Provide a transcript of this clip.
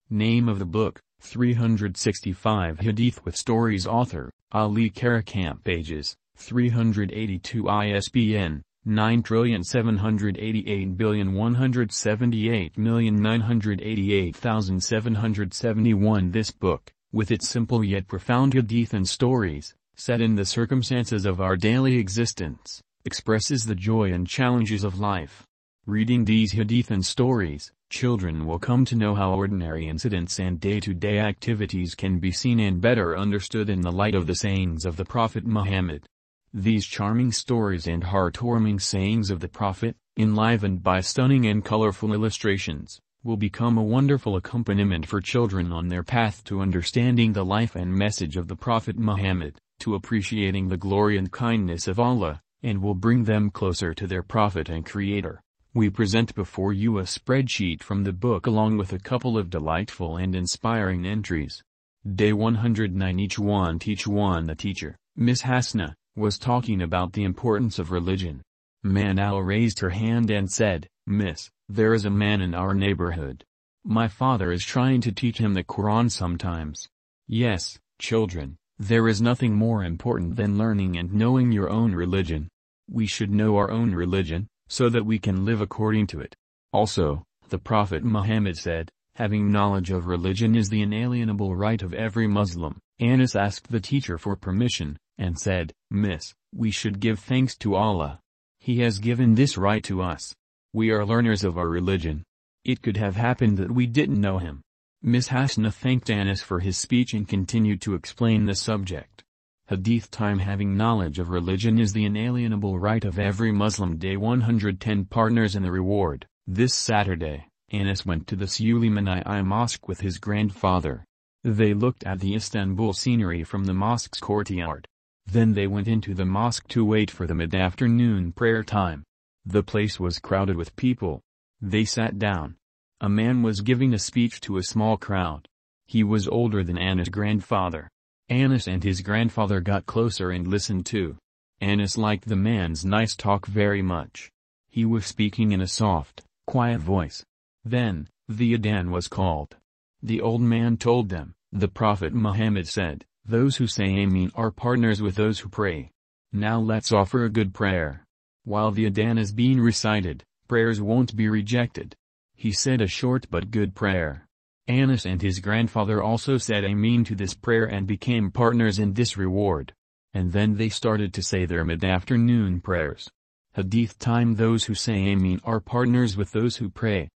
Name of the book, 365 Hadith with Stories. Author, Ali Karakamp. Pages, 382. ISBN, 9780178988771. This book, with its simple yet profound hadith and stories, set in the circumstances of our daily existence, expresses the joy and challenges of life. Reading these hadith and stories, children will come to know how ordinary incidents and day-to-day activities can be seen and better understood in the light of the sayings of the Prophet Muhammad. These charming stories and heartwarming sayings of the Prophet, enlivened by stunning and colorful illustrations, will become a wonderful accompaniment for children on their path to understanding the life and message of the Prophet Muhammad, to appreciating the glory and kindness of Allah, and will bring them closer to their Prophet and Creator. We present before you a spreadsheet from the book along with a couple of delightful and inspiring entries. Day 109. Each one. The teacher, Miss Hasna, was talking about the importance of religion. Manal raised her hand and said, "Miss, there is a man in our neighborhood. My father is trying to teach him the Quran sometimes." Yes, children, there is nothing more important than learning and knowing your own religion. We should know our own religion, so that we can live according to it. Also, the Prophet Muhammad said, having knowledge of religion is the inalienable right of every Muslim. Anas asked the teacher for permission, and said, "Miss, we should give thanks to Allah. He has given this right to us. We are learners of our religion. It could have happened that we didn't know him." Miss Hasna thanked Anas for his speech and continued to explain the subject. Hadith time. Having knowledge of religion is the inalienable right of every Muslim. Day 110. Partners in the reward. This Saturday, Anas went to the Suleymaniye Mosque with his grandfather. They looked at the Istanbul scenery from the mosque's courtyard. Then they went into the mosque to wait for the mid-afternoon prayer time. The place was crowded with people. They sat down. A man was giving a speech to a small crowd. He was older than Anas' grandfather. Anas and his grandfather got closer and listened too. Anas liked the man's nice talk very much. He was speaking in a soft, quiet voice. Then, the adhan was called. The old man told them, "The Prophet Muhammad said, those who say Ameen are partners with those who pray. Now let's offer a good prayer. While the adhan is being recited, prayers won't be rejected." He said a short but good prayer. Anas and his grandfather also said Ameen to this prayer and became partners in this reward. And then they started to say their mid-afternoon prayers. Hadith time. Those who say Ameen are partners with those who pray.